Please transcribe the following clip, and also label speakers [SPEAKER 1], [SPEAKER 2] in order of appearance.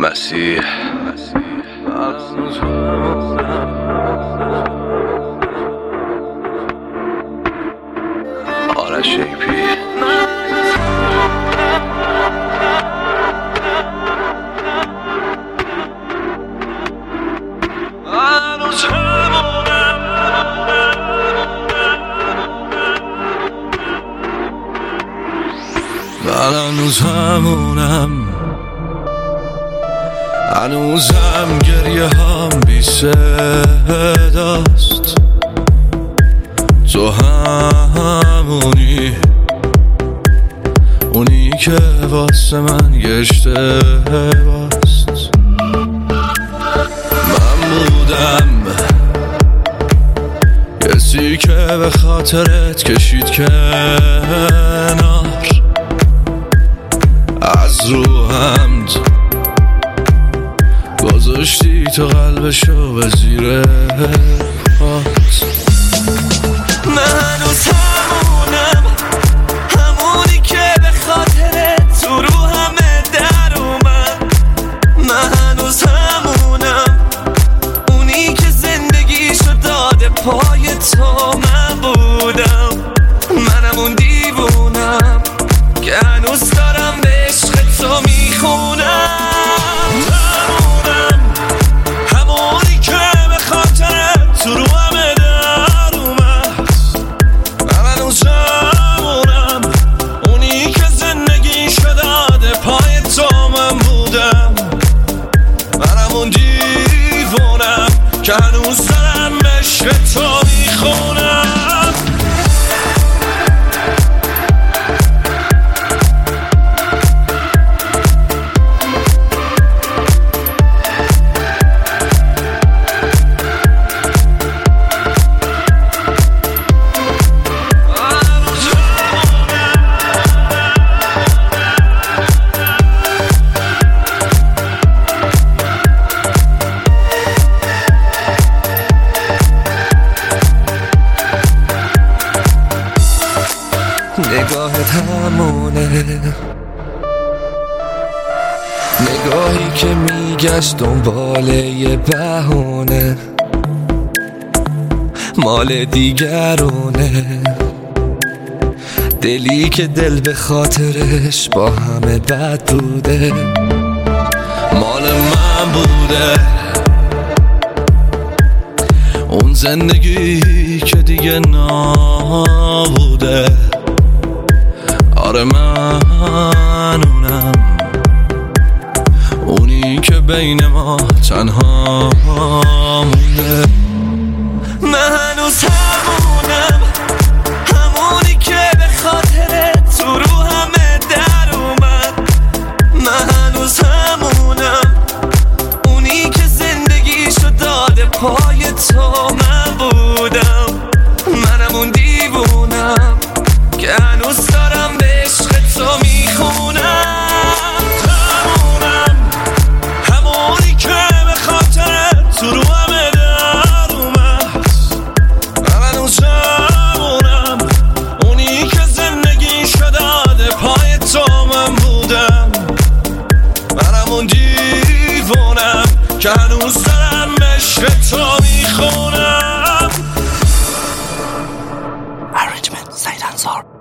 [SPEAKER 1] مسیح آرش شیپی من هنوز همونم، هنوزم گریه هم بی صداست. تو همونی، اونی که واسه من یه اشتباست. من بودم کسی که به خاطرت کشید کنار، از رو حمد گذاشتی تو قلبشو به زیر پات.
[SPEAKER 2] من هنوز همونم، همونی که به خاطر تو رو همه در اومد. من هنوز همونم، اونی که زندگیشو داده پای تو. من بودم، منم اون دیوونم که هنوز دارم به عشق تو میخونم. که هنوز دارم عشق تو میخونم. نگاهت همونه، نگاهی که میگشت دنبال یه بهونه، مال دیگرونه. دلی که دل به خاطرش با همه بد بوده، مال من بوده. اون زندگی که دیگه نبوده. آره من اونم، اونی که بین ما تنها مونده. من هنوز همونم، همونی که به خاطر تو رو همه در اومد. من هنوز همونم، اونی که زندگیشو داده پای تو. من بودم، منم اون دیوونم که هنوز دارم به عشق تو میخونم. همونم، همونی که به خاطر تو رو همه در اومد. من هنوز همونم، اونی که زندگیشو داده پای تو. من بودم، منم اون دیوونم که هنوز دارم عشق تو میخونم.
[SPEAKER 3] Arrangement سید انصار.